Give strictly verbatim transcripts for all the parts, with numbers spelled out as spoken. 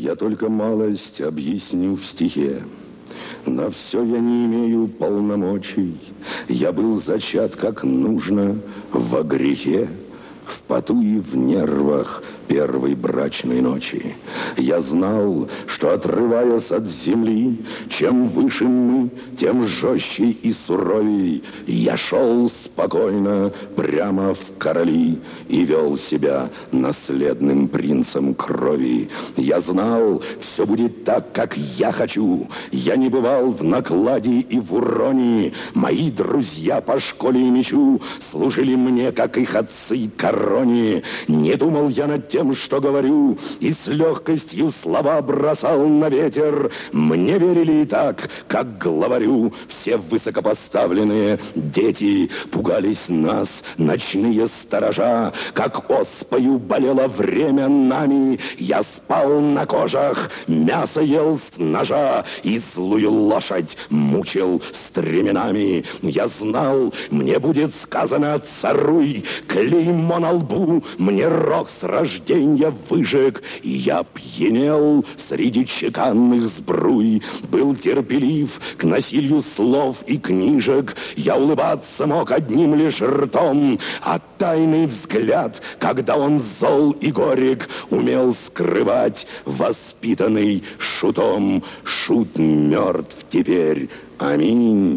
Я только малость объясню в стихе. На все я не имею полномочий. Я был зачат как нужно во грехе, в поту и в нервах первой брачной ночи. Я знал, что, отрываясь от земли, чем выше мы, тем жестче и суровей. Я шел спокойно прямо в короли и вел себя наследным принцем крови. Я знал, все будет так, как я хочу. Я не бывал в накладе и в уроне. Мои друзья по школе и мечу служили мне, как их отцы, короне. Не думал я над тем, что говорю, и с легкостью слова бросал на ветер. Мне верили и так, как главарю. Все высокопоставленные дети пугались нас, ночные сторожа. Как оспою болело время нами, я спал на кожах, мясо ел с ножа и злую лошадь мучил стременами. Я знал, мне будет сказано: царуй, клеймо на лбу мне рок с рождения выжег, и я пьянел среди чеканных сбруй, был терпелив к насилию слов и книжек. Я улыбаться мог одним лишь ртом, а тайный взгляд, когда он зол и горек, умел скрывать воспитанный шутом. Шут мертв теперь. Аминь,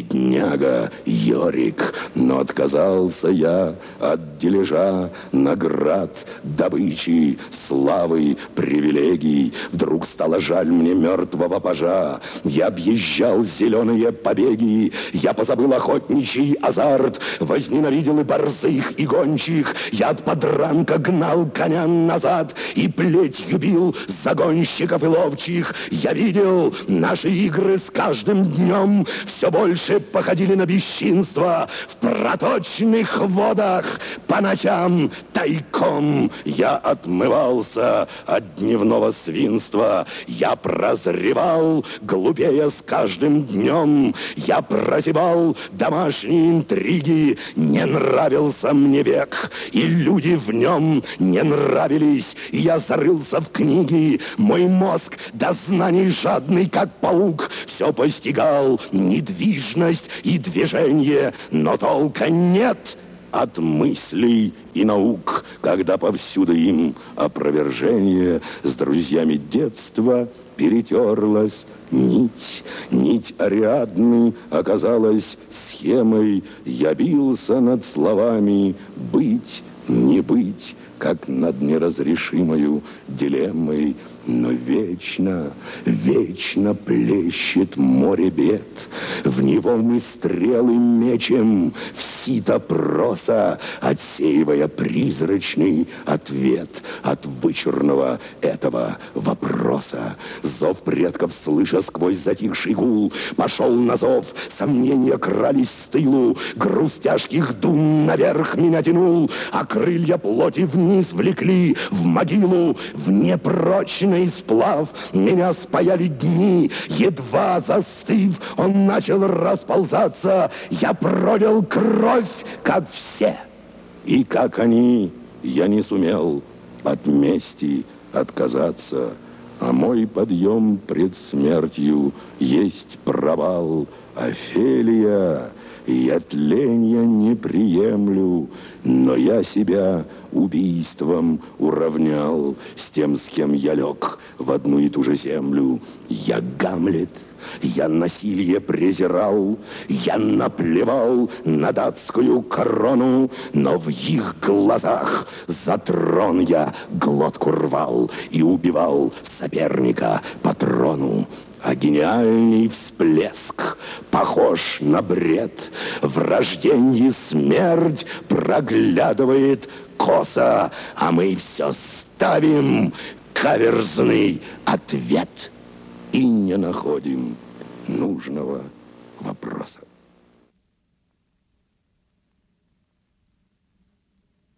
бедняга Йорик. Но отказался я от дележа наград, добычи, славы, привилегий. Вдруг стало жаль мне мертвого пажа. Я объезжал зеленые побеги, я позабыл охотничий азарт, возненавидел и борзых, и гончих. Я от подранка гнал коня назад и плетью бил загонщиков и ловчих. Я видел наши игры с каждым днем. Днем все больше походили на бесчинство. В проточных водах по ночам тайком я отмывался от дневного свинства. Я прозревал, глупея с каждым днем. Я прозевал домашние интриги. Не нравился мне век, и люди в нем не нравились. Я зарылся в книги. Мой мозг до знаний жадный, как паук, все постигал недвижность и движение, но толка нет от мыслей и наук, когда повсюду им опровержение. С друзьями детства перетерлась нить. Нить Ариадны оказалась схемой. Я бился над словами «быть, не быть», как над неразрешимою дилеммой. Но вечно, вечно плещет море бед. В него мы стрелы мечем в сито проса, отсеивая призрачный ответ от вычурного этого вопроса. Зов предков, слыша сквозь затихший гул, пошел на зов, сомнения крались с тылу, груз тяжких дум наверх меня тянул, а крылья плоти вниз влекли в могилу, в непрочный сплав меня спаяли дни. Едва застыв, он начал расползаться. Я пролил кровь, как все. И как они, я не сумел от мести отказаться. А мой подъем пред смертью есть провал. Офелия, я тленья не приемлю, но я себя убийством уравнял с тем, с кем я лег в одну и ту же землю. Я Гамлет, я насилие презирал, я наплевал на датскую корону, но в их глазах за трон я глотку рвал и убивал соперника по трону. А гениальный всплеск похож на бред. В рождении смерть проглядывает косо, а мы все ставим каверзный ответ и не находим нужного вопроса.